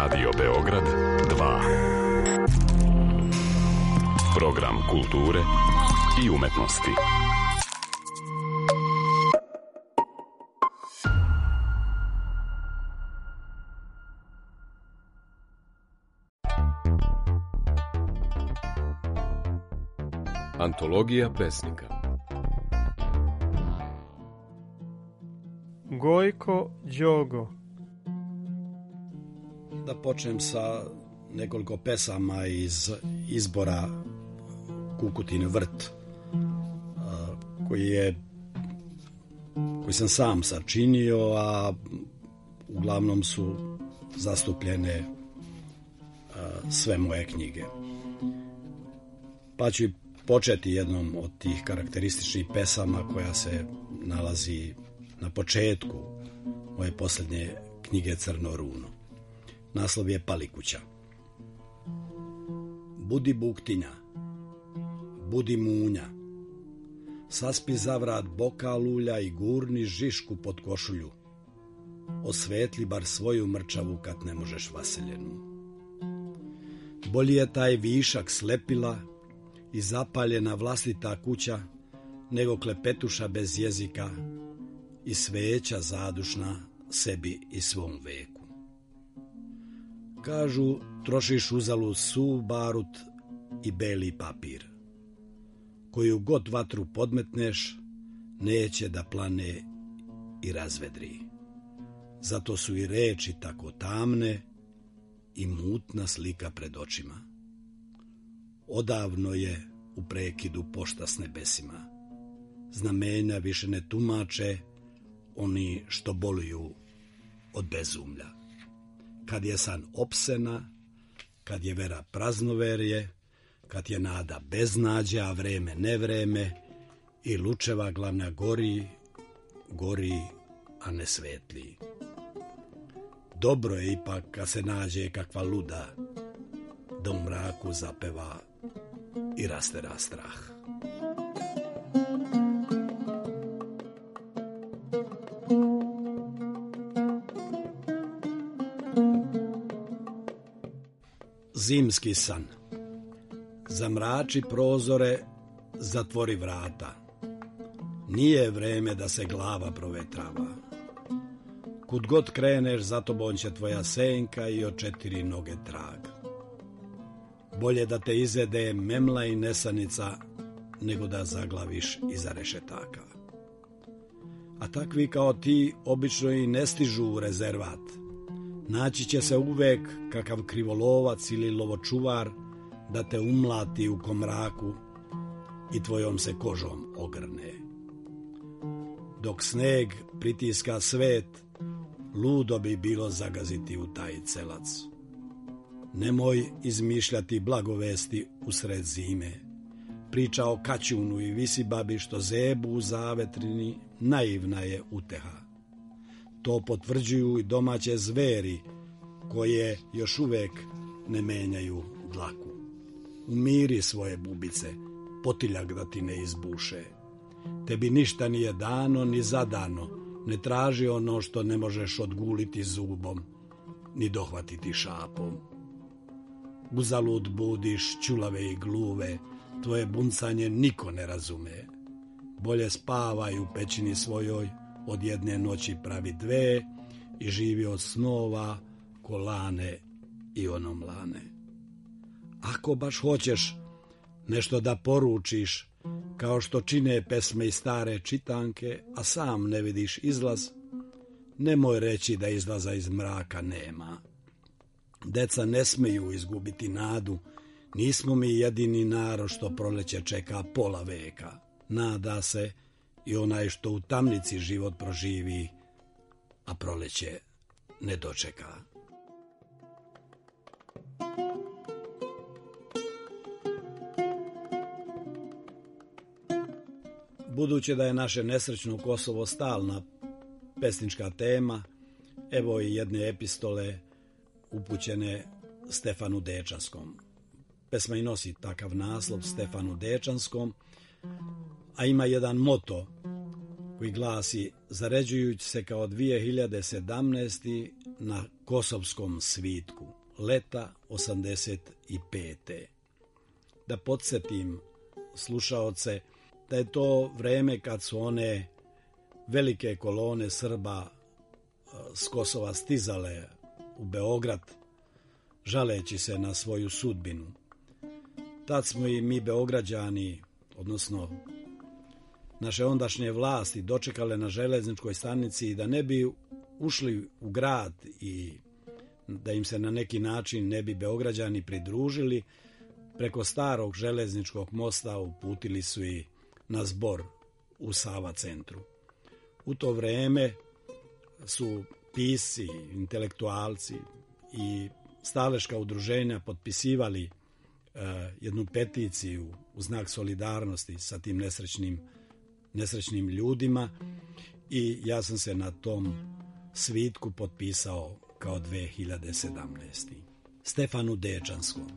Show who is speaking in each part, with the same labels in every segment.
Speaker 1: Radio Beograd 2. Program kulture i umetnosti. Antologija pesnika.
Speaker 2: Gojko Đogo.
Speaker 3: Da počnem sa nekoliko pesama iz izbora Kukutin vrt, koji sam sam sačinio, a uglavnom su zastupljene sve moje knjige. Pa ću početi jednom od tih karakterističnih pesama koja se nalazi na početku moje posljednje knjige Crno runo. Naslov je Palikuća. Budi buktinja, budi munja, saspi zavrat bokal ulja i gurni žišku pod košulju. Osvetli bar svoju mrčavu kad ne možeš vaseljenu. Bolji je taj višak slepila i zapaljena vlastita kuća, nego klepetuša bez jezika i sveća zadušna sebi i svom veku. Kažu, trošiš uzalud suv barut i beli papir. Koju god vatru podmetneš, neće da plane i razvedri. Zato su i reči tako tamne i mutna slika pred očima. Odavno je u prekidu pošta s nebesima. Znamenja više ne tumače oni što boluju od bezumlja. Kad je san opsena, kad je vera praznoverje, kad je nada beznađa, a vreme nevreme i lučeva glavna gori, a ne svetli. Dobro je ipak kad se nađe kakva luda, da u mraku zapeva i rastera strah. Zimski san. Zamrači prozore, zatvori vrata. Nije vreme da se glava provetrava. Kud god kreneš, za tobom će tvoja senka i od 4 noge trag. Bolje da te izvede memla i nesanica, nego da zaglaviš iza rešetaka. A takvi kao ti obično i ne stižu u rezervat. Naći će se uvek kakav krivolovac ili lovočuvar da te umlati u komraku i tvojom se kožom ogrne. Dok sneg pritiska svet, ludo bi bilo zagaziti u taj celac. Nemoj izmišljati blagovesti usred zime. Priča o kaćunu i visibabi što zebu u zavetrini naivna je uteha. To potvrđuju i domaće zveri koje još uvek ne menjaju dlaku. Umiri svoje bubice, potiljak da ti ne izbuše. Tebi ništa nije dano ni zadano, ne traži ono što ne možeš odguliti zubom, ni dohvatiti šapom. Uzalud budiš ćulave i gluve, tvoje buncanje niko ne razume. Bolje spavaj u pećini svojoj, od jedne noći pravi 2 i živi od snova ko lane i onom lane. Ako baš hoćeš nešto da poručiš, kao što čine pesme i stare čitanke, a sam ne vidiš izlaz, nemoj reći da izlaza iz mraka nema. Deca ne smeju izgubiti nadu, nismo mi jedini narod što proleće čeka pola veka. Nada se i onaj što u tamnici život proživi, a proleće ne dočeka. Budući da je naše nesrećno Kosovo stalna pesnička tema, evo i jedne epistole upućene Stefanu Dečanskom. Pesma i nosi takav naslov, Stefanu Dečanskom, a ima jedan moto koji glasi: zaređujući se kao 2017. na kosovskom svitku. leta 85. Da podsjetim slušaoce da je to vreme kad su one velike kolone Srba s Kosova stizale u Beograd, žaleći se na svoju sudbinu. Tad smo i mi Beograđani, odnosno naše ondašnje vlasti, dočekale na železničkoj stanici da ne bi ušli u grad i da im se na neki način ne bi Beograđani pridružili, preko starog železničkog mosta uputili su i na zbor u Sava centru. U to vreme su pisci, intelektualci i staleška udruženja potpisivali jednu peticiju u znak solidarnosti sa tim nesrećnim ljudima i ja sam se na tom svitku potpisao kao 2017. Stefanu Dečanskom.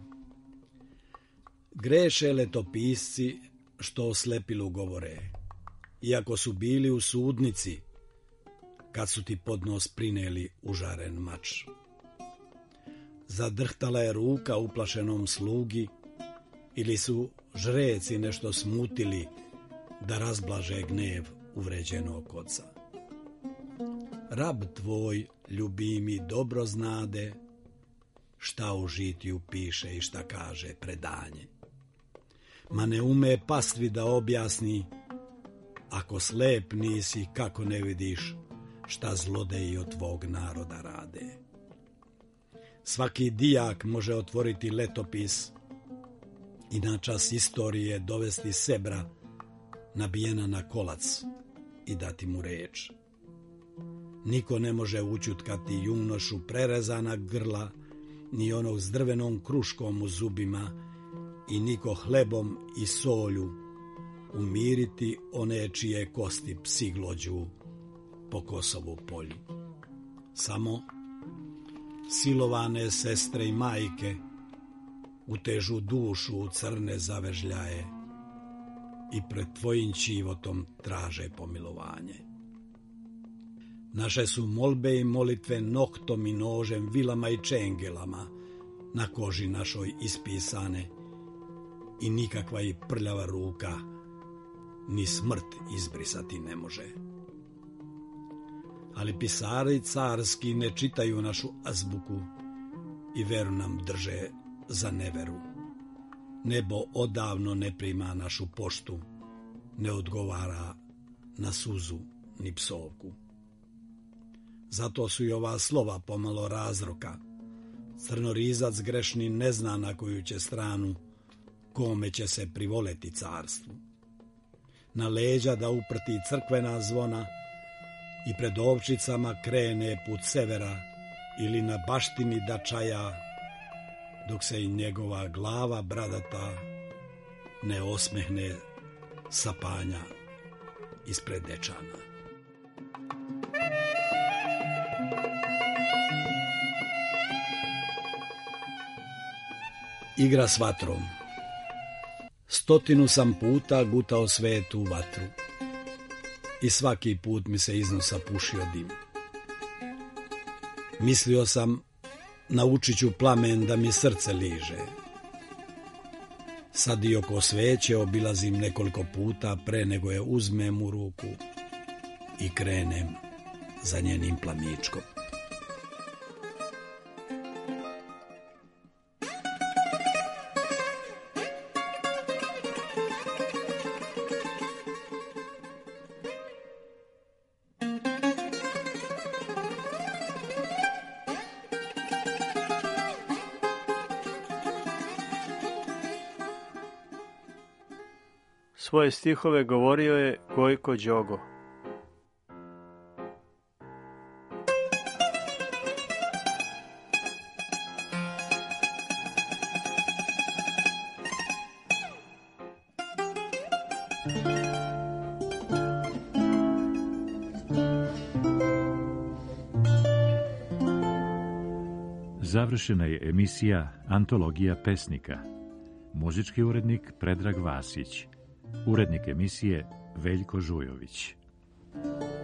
Speaker 3: Greše letopisci što o slepilu govore, iako su bili u sudnici kad su ti pod nos prineli užaren mač. Zadrhtala je ruka uplašenom slugi ili su žreci nešto smutili da razblaže gnev uvređenog oca. Rab tvoj, ljubimi, dobro znade šta u žitiju piše i šta kaže predanje. Ma ne ume pastvi da objasni, ako slep nisi, kako ne vidiš šta zlodeji od tvog naroda rade. Svaki dijak može otvoriti letopis i na čas istorije dovesti sebra nabijena na kolac i dati mu reč. Niko ne može učutkati junošu prerezana grla, ni onog s drvenom kruškom u zubima, i niko hlebom i solju umiriti one čije kosti psi glođu po Kosovu polju. Samo silovane sestre i majke utežu dušu u crne zavežljaje i pred tvojim čivotom traže pomilovanje. Naše su molbe i molitve noktom i nožem, vilama i čengelama na koži našoj ispisane i nikakva i prljava ruka ni smrt izbrisati ne može. Ali pisari carski ne čitaju našu azbuku i veru nam drže za neveru. Nebo odavno ne prima našu poštu, ne odgovara na suzu ni psovku. Zato su i ova slova pomalo razroka. Crnorizac grešni ne zna na koju će stranu, kome će se privoleti carstvu. Na leđa da uprti crkvena zvona i pred ovčicama krene put severa ili na baštini da čaja, dok se i njegova glava bradata ne osmehne sapanja ispred Dečana. Igra s vatrom. 100 sam puta gutao svetu vatru i svaki put mi se iz nosa pušio dim. Mislio sam, naučit ću plamen da mi srce liže. Sad i oko sveće obilazim nekoliko puta pre nego je uzmem u ruku i krenem za njenim plamičkom.
Speaker 2: Svoje stihove govorio je Gojko Đogo.
Speaker 4: Završena je emisija Antologija pesnika. Muzički urednik Predrag Vasić. Urednik emisije Veljko Žujović.